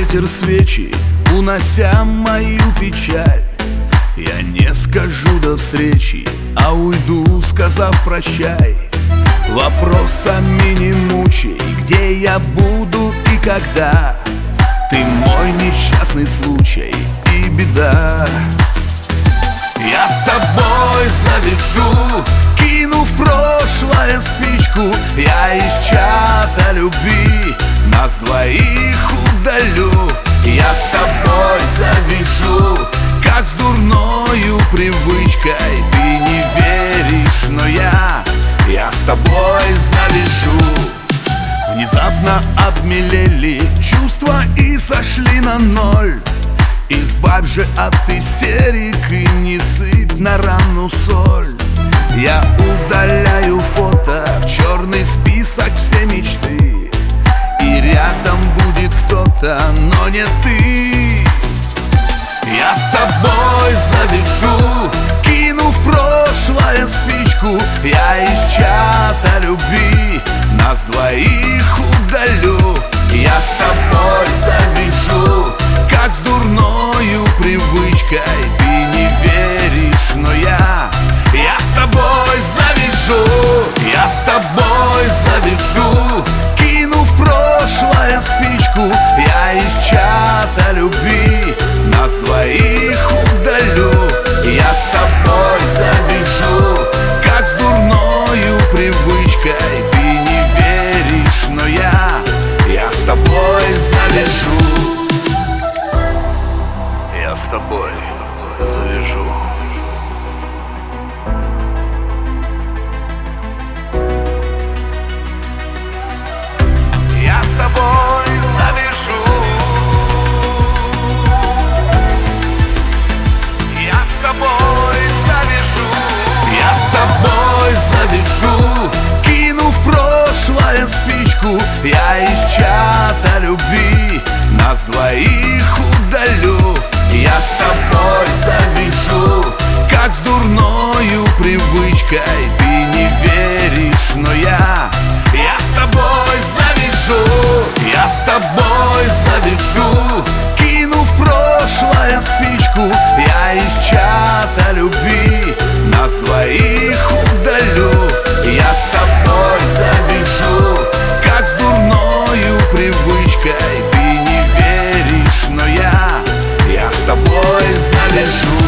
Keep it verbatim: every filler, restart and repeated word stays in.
ветер свечи, унося мою печаль. Я не скажу до встречи, а уйду, сказав прощай. Вопросами не мучай, где я буду и когда. Ты мой несчастный случай и беда. Я с тобой завяжу, кину в прошлое спичку. Я из чата любви нас двоих удалю. Я с тобой завяжу, как с дурною привычкой. Ты не веришь, но я, я с тобой завяжу. Внезапно обмелели чувства и сошли на ноль. Избавь же от истерик и не сыпь на рану соль. Я удаляю фото в черный список все мечты. И рядом будет кто-то, но не ты. Я с тобой завяжу, кину в прошлое спичку. Я из чата любви нас двоих удалю. Я с тобой завяжу, как с дурною привычкой. Ты не веришь, но я, я с тобой завяжу. Я с тобой завяжу, кину в прошлое спичку. Я из чата любви нас двоих удалю. Я с тобой завяжу, как с дурною привычкой. Ты не веришь, но я, я с тобой завяжу. Я с тобой завяжу. Я с тобой завяжу. Я с тобой завяжу. Я с тобой завяжу, кину в прошлое спичку. Я из чата любви нас двоих удалю. Я с тобой завяжу, как с дурною привычкой. Ты не веришь, но я, я с тобой завяжу. Я с тобой завяжу, кину в прошлое спичку. Я из чата любви нас двоих удалю. Я с тобой завяжу, как с дурною привычкой. Ты не веришь, но я, я с тобой завяжу.